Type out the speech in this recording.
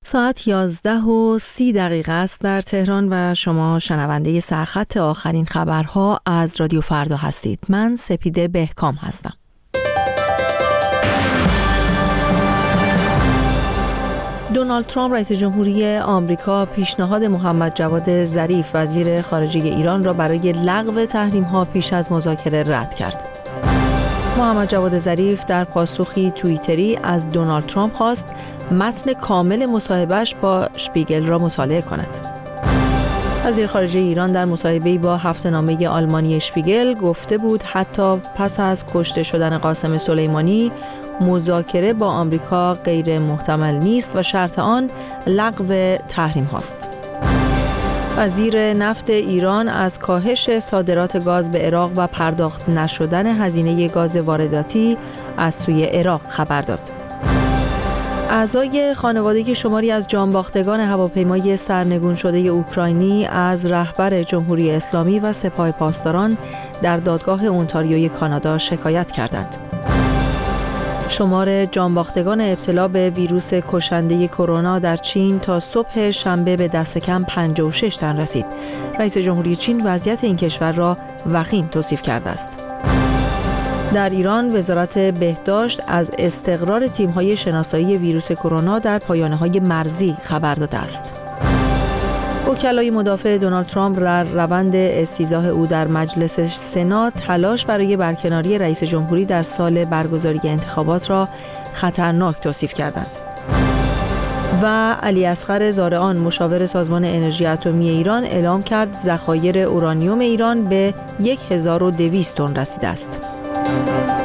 ساعت 11:30 است در تهران و شما شنونده سرخط آخرین خبرها از رادیو فردا هستید. من سپیده بهکام هستم. دونالد ترامپ رئیس جمهوری آمریکا پیشنهاد محمد جواد ظریف وزیر خارجه ایران را برای لغو تحریم‌ها پیش از مذاکره رد کرد. محمد جواد ظریف در پاسخی توییتری از دونالد ترامپ خواست متن کامل مصاحبهش با شپیگل را مطالعه کند. وزیر خارجه ایران در مصاحبه‌ای با هفته‌نامه آلمانی شپیگل گفته بود حتی پس از کشته شدن قاسم سلیمانی مذاکره با آمریکا غیر محتمل نیست و شرط آن لغو تحریم هاست. وزیر نفت ایران از کاهش صادرات گاز به عراق و پرداخت نشدن هزینه گاز وارداتی از سوی عراق خبر داد. اعضای خانواده شماری از جانباختگان هواپیمای سرنگون شده اوکراینی از رهبر جمهوری اسلامی و سپاه پاسداران در دادگاه اونتاریوی کانادا شکایت کردند. شمار جانباختگان ابتلا به ویروس کشنده کرونا در چین تا صبح شنبه به دست کم 56 تن رسید. رئیس جمهوری چین وضعیت این کشور را وخیم توصیف کرده است. در ایران وزارت بهداشت از استقرار تیم‌های شناسایی ویروس کرونا در پایانه‌های مرزی خبر داده است. وکلای مدافع دونالد ترامپ در روند استیضاح او در مجلس سنا تلاش برای برکناری رئیس جمهوری در سال برگزاری انتخابات را خطرناک توصیف کردند. و علی اصغر زارعان مشاور سازمان انرژی اتمی ایران اعلام کرد ذخایر اورانیوم ایران به 1200 تن رسیده است.